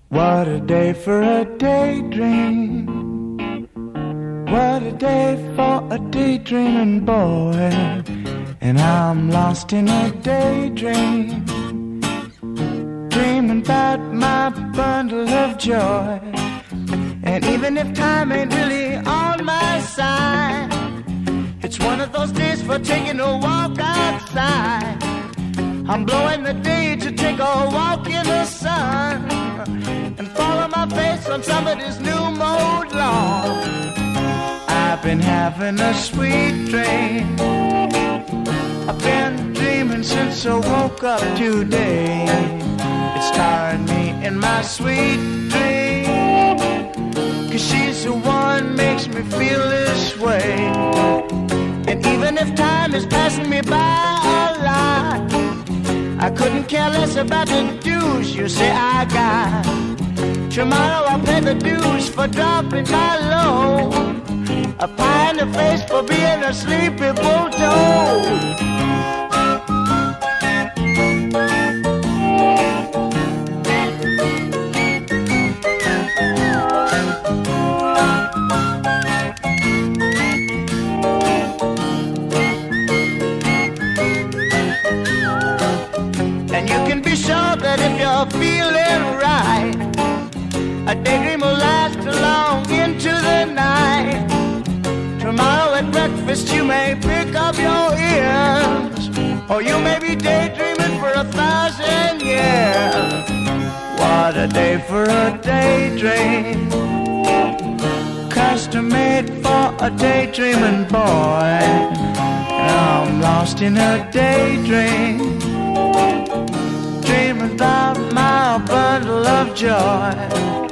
What a day for a daydream. What a day for a daydreaming boy. And I'm lost in a daydream, dreaming about my bundle of joy. And even if time ain't really on my side, it's one of those days for taking a walk outside. I'm blowing the day to take a walk in the sun and follow my face on somebody's new mode lawn. I've been having a sweet dream. I've been dreaming since I woke up today. It's starring me in my sweet dream, 'cause she's the one makes me feel this way. And even if time is passing me by a lot, I couldn't care less about the dues you say I got. Tomorrow I'll pay the dues for dropping my load, a pie in the face for being a sleepy bulldog. And you can be sure that if you're feeling right, a daydream will last long into the night. Tomorrow at breakfast you may pick up your ears, or you may be daydreaming for 1,000 years. What a day for a daydream, custom made for a daydreaming boy. And I'm lost in a daydream, dreaming about my bundle of joy.